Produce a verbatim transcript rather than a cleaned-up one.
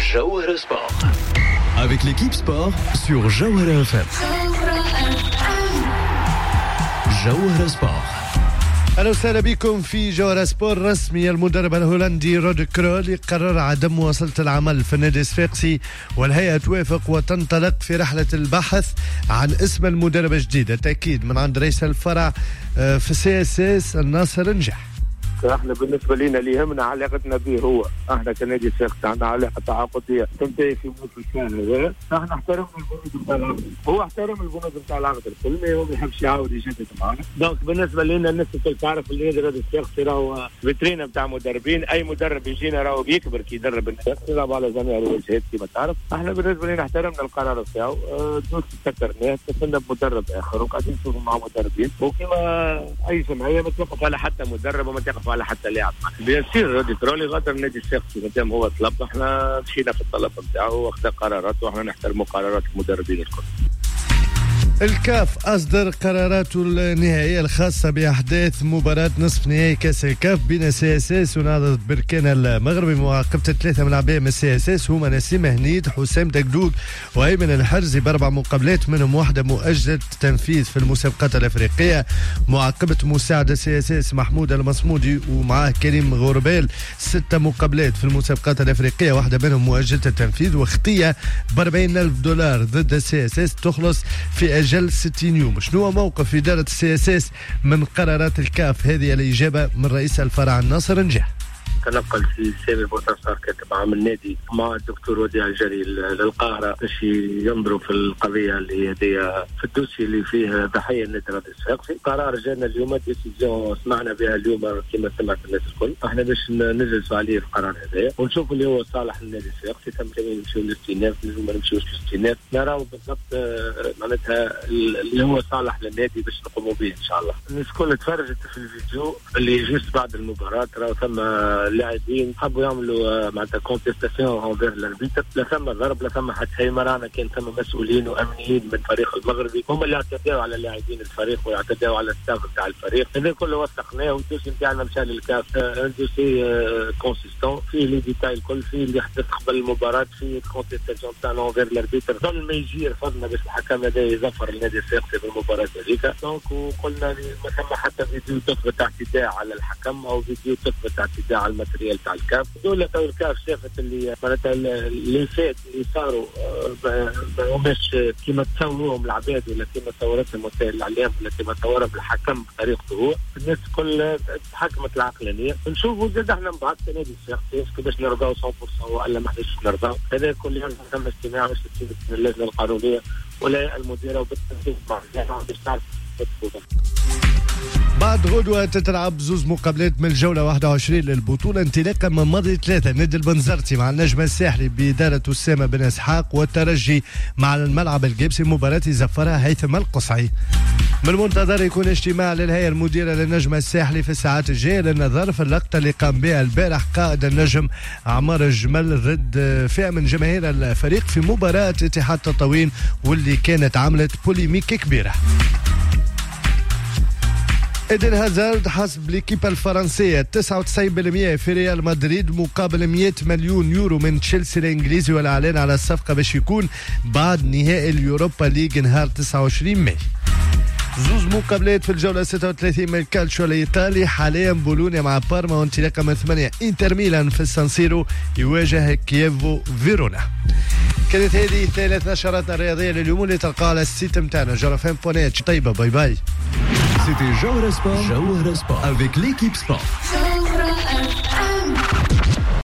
Jawhara Sport. Avec l'équipe sport sur Jawhara F M. Jawhara Sport. أهلا وسهلا بكم في جوهرة سبور. رسمي المدرب الهولندي رود كرول قرر عدم مواصلة العمل في النادي الصفاقسي، والهيئة توافق وتنطلق في رحلة البحث عن اسم المدرب الجديد. التأكيد من عند رئيس الفرع في سي اس اس الناصر نجح. احنا بالنسبه لنا اللي يهمنا علاقتنا به هو احنا كنادي الصفاقسي عندنا علاقه تعاقديه تنتهي في موسم الشهر هذا. احنا احترمنا البنود نتاع العقد، هو احترم البنود نتاع العقد الكل، ما هو ما يحبش يعاود يجدد معنا. دونك بالنسبه لنا الناس الكل تعرف اللي نادي الصفاقسي راهو فيترينا نتاع مدربين، اي مدرب يجينا راهو بيكبر كي يدرب الناس، يلعب على جميع الوجهات كما تعرف. احنا بالنسبه لنا احترمنا القرار نتاعو، دوس سكرناه اتصلنا بمدرب اخر وقاعدين نشوفوا مع مدربين، وكما اي جمعيه ما توقف على حتى مدرب وما توقف على حتى لاعب. بيصير رودي كرولي غادر النادي الصفاقسي مادام هو طلب، احنا مشينا في الطلب نتاعو واخذ قراراته، واحنا نحترموا قرارات المدربين الكل. الكاف أصدر قراراته النهائية الخاصة بأحداث مباراة نصف نهائي كأس الكاف بين سي اس اس ونهضة بركان المغربي. مواقبة ثلاثة من لاعبين من سي اس اس هما نسيم هنيد، حسام دقدوق وأيمن الحرزي بأربع مقابلات، منهم واحدة مؤجلة التنفيذ في المسابقات الأفريقية. معاقبة مساعد سي اس اس محمود المصمودي ومعاه كريم غوربيل ستة مقابلات في المسابقات الأفريقية، واحدة منهم مؤجلة التنفيذ. واختية بأربعين ألف دولار ضد سي اس اس تخلص في أجل ستين يوم. شنو هو موقف إدارة السي اس اس من قرارات الكاف؟ هذه الإجابة من رئيس الفرع الناصر نجح. تنقل في سامي بوتنصار كاتب عام النادي مع الدكتور وديع الجري للقاهرة باش ينظروا في القضية اللي هي في الدوسي اللي فيه ضحية النادي الصفاقسي. قرار جانا اليوم، ديسيزيون سمعنا بها اليوم كما سمعت الناس الكل. احنا باش نجلسوا عليه في القرار هذا ونشوفوا اللي هو صالح للنادي الصفاقسي. ثم كمان نمشيو للاستئناف، نجم ما نمشيوش للاستئناف، نراو بالضبط معناتها اللي هو صالح للنادي باش نقوموا به ان شاء الله. الناس الكل تفرجت في الفيديو اللي جوست بعد المباراة، راهو ثم اللاعبين حبوا يعملوا معناتها كونتستاسيون اونفير الاربيتر، لا ثم ضرب لا ثم حتى هيما. رانا كان ثم مسؤولين وامنيين من الفريق المغربي هم اللي اعتداوا على اللاعبين الفريق ويعتداوا على الستاف تاع الفريق. هذا كله وثقناه والدوسي نتاعنا مشى للكاف. دوسي كونسيستون فيه لي ديتاي الكل، فيه اللي حدث قبل المباراه، فيه كونتستاسيون تاعنا اونفير الاربيتر. ظل ما يجي رفضنا باش الحكم هذا يظفر النادي الصفاقسي في المباراه هذيك. دونك وقلنا ما ثم حتى فيديو تثبت اعتداء على الحكم او فيديو تثبت اعتداء على الماتريال تاع الكاف. دولة الكاف شافت اللي معناتها اللي فات اللي صاروا ما هماش كيما تصوروهم العباد ولا كيما تصورتهم وسائل الاعلام ولا كيما تصورهم الحكم بطريقته هو. الناس الكل تحكمت العقلانيه. نشوفوا زاد احنا من بعد نادي الصفاقسي باش نرضاو مية بالمية ولا ما حدش نرضاو. هذا كل يوم تم اجتماع باش تصير اللجنه القانونيه ولا المديره وبالتنسيق مع باش تعرف. بعد غدوة تتلعب زوز مقابلات من الجولة واحد وعشرين للبطولة، انطلاقا من ماضي ثلاثة. نادي البنزرتي مع النجم الساحلي بإدارة أسامة بن إسحاق، والترجي مع الملعب الجبسي مباراة يزفرها هيثم القصعي. من المنتظر يكون اجتماع للهيئة المديرة للنجم الساحلي في الساعات الجاية للنظر في اللقطة اللي قام بها البارح قائد النجم عمار الجمل ضد فئة من جماهير الفريق في مباراة اتحاد تطاوين، واللي كانت عملت بوليميك كبيرة. إيدن هازارد حسب ليكيب الفرنسية تسعة وتسعين بالمئة في ريال مدريد مقابل مئة مليون يورو من تشيلسي الإنجليزي، والإعلان على الصفقة باش يكون بعد نهائي اليوروبا ليج نهار تسعة وعشرين ماي. زوز مقابلات في الجولة ستة وثلاثين من الكالتشو الإيطالي. حاليا بولونيا مع بارما، وانطلاقا من ثمانية انتر ميلان في السانسيرو يواجه كييفو فيرونا. كانت هذه ثلاث نشرات الرياضية لليوم اللي تلقاها على السيت متاعنا جرفان بونيت. طيبة، باي باي. C'était Jawhara Sport, Jawhara Sport avec l'équipe sport.